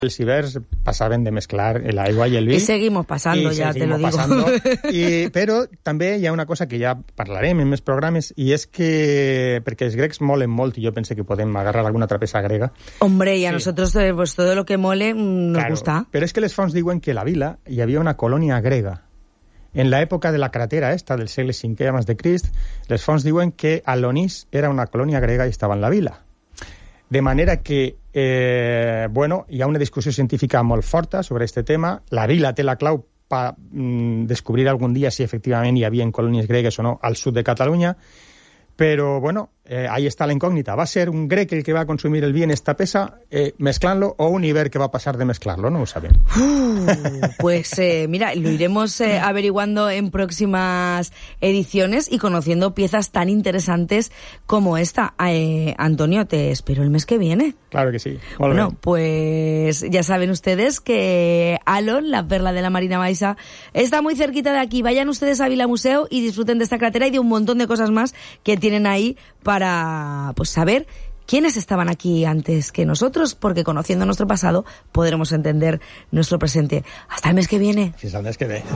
Els hivers passaven de mesclar l'aigua i el vi. I seguimos passando, ja te lo digo. Però també hi ha una cosa que ja parlarem en més programes, i és que, perquè els grecs molen molt, i jo pense que podem agarrar alguna altra peça grega. Hombre, y a nosotros pues todo lo que mole nos gusta. Però és que les fonts diuen que a la vila hi havia una colònia grega. En l'època de la cratera esta, del segle V abans de Crist, les fonts diuen que Alonís era una colònia grega i estava en la vila. De manera que, hi ha una discussió científica molt forta sobre aquest tema. La vila té la clau per descobrir algun dia si efectivament hi havia colònies gregues o no al sud de Catalunya. Però, ahí està la incògnita. ¿Va a ser un grec el que va a consumir el vi en esta pesa mezclando o un iber que va a pasar de mezclarlo? No lo sabemos. Pues mira, lo iremos averiguando en próximas ediciones y conociendo piezas tan interesantes como esta. Antonio, te espero el mes que viene. Claro que sí. Bueno, pues ya saben ustedes que Alon, la perla de la Marina Baixa, está muy cerquita de aquí. Vayan ustedes a Vila Museo y disfruten de esta cratera y de un montón de cosas más que tienen ahí para saber quiénes estaban aquí antes que nosotros, porque conociendo nuestro pasado podremos entender nuestro presente. Hasta el mes que viene. Sí, hasta el mes que viene.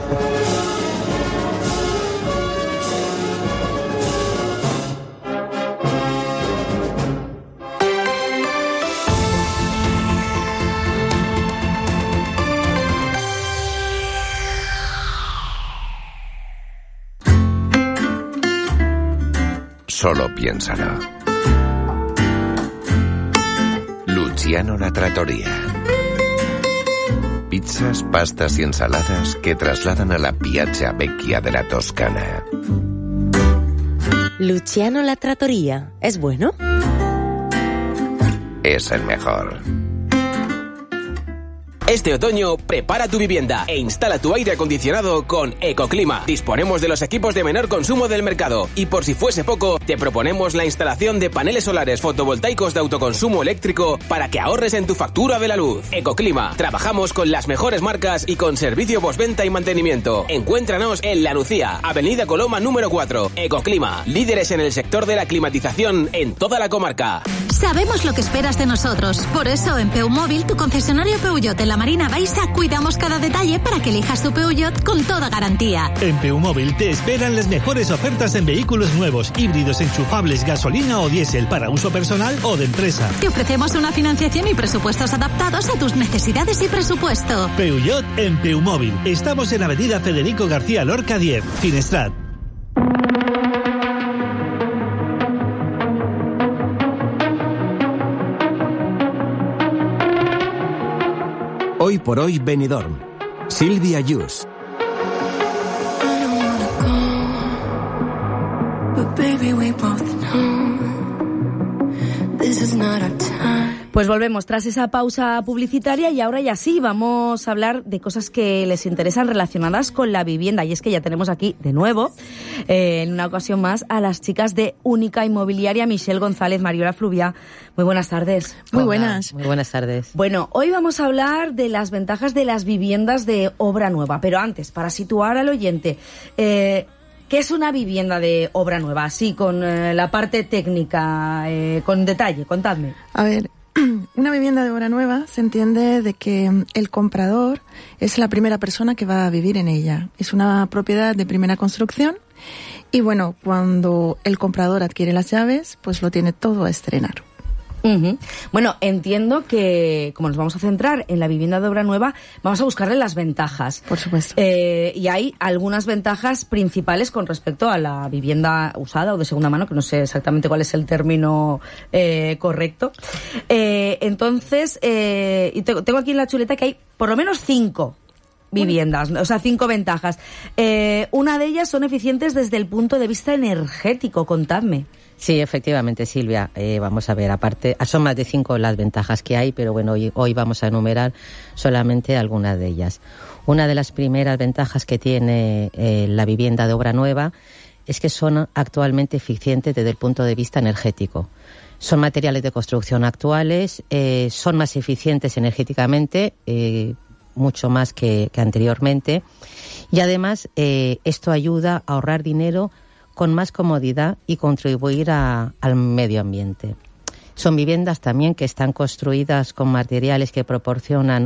Solo piénsalo. Luciano La Trattoria. Pizzas, pastas y ensaladas que trasladan a la Piazza Vecchia de la Toscana. Luciano La Trattoria. ¿Es bueno? Es el mejor. Este otoño, prepara tu vivienda e instala tu aire acondicionado con Ecoclima. Disponemos de los equipos de menor consumo del mercado y, por si fuese poco, te proponemos la instalación de paneles solares fotovoltaicos de autoconsumo eléctrico para que ahorres en tu factura de la luz. Ecoclima. Trabajamos con las mejores marcas y con servicio postventa y mantenimiento. Encuéntranos en La Lucía, Avenida Coloma número 4. Ecoclima. Líderes en el sector de la climatización en toda la comarca. Sabemos lo que esperas de nosotros. Por eso, en Peumóvil, tu concesionario Peugeot en la Marina Baixa, cuidamos cada detalle para que elijas tu Peugeot con toda garantía. En Peumóvil te esperan las mejores ofertas en vehículos nuevos, híbridos, enchufables, gasolina o diésel, para uso personal o de empresa. Te ofrecemos una financiación y presupuestos adaptados a tus necesidades y presupuesto. Peugeot en Peumóvil. Estamos en Avenida Federico García Lorca 10, Finestrat. Hoy por hoy Benidorm. Silvia Yus. Pues volvemos tras esa pausa publicitaria y ahora ya sí, vamos a hablar de cosas que les interesan relacionadas con la vivienda. Y es que ya tenemos aquí de nuevo, en una ocasión más, a las chicas de Única Inmobiliaria, Michelle González, Mariola Fluvia. Muy buenas tardes. Muy buenas. Muy buenas tardes. Bueno, hoy vamos a hablar de las ventajas de las viviendas de obra nueva. Pero antes, para situar al oyente, ¿qué es una vivienda de obra nueva? Así, con la parte técnica, con detalle, contadme. A ver, una vivienda de obra nueva se entiende de que el comprador es la primera persona que va a vivir en ella. Es una propiedad de primera construcción y bueno, cuando el comprador adquiere las llaves, pues lo tiene todo a estrenar. Uh-huh. Bueno, entiendo que, como nos vamos a centrar en la vivienda de obra nueva, vamos a buscarle las ventajas. Por supuesto. Y hay algunas ventajas principales con respecto a la vivienda usada o de segunda mano, que no sé exactamente cuál es el término correcto. Entonces, y tengo aquí en la chuleta que hay por lo menos 5 viviendas, o sea, 5 ventajas. Una de ellas son eficientes desde el punto de vista energético, contadme. Sí, efectivamente, Silvia. Vamos a ver, aparte, son más de 5 las ventajas que hay, pero bueno, hoy vamos a enumerar solamente algunas de ellas. Una de las primeras ventajas que tiene la vivienda de obra nueva es que son actualmente eficientes desde el punto de vista energético. Son materiales de construcción actuales, son más eficientes energéticamente, mucho más que anteriormente, y además esto ayuda a ahorrar dinero con más comodidad y contribuir al medio ambiente. Son viviendas también que están construidas con materiales que proporcionan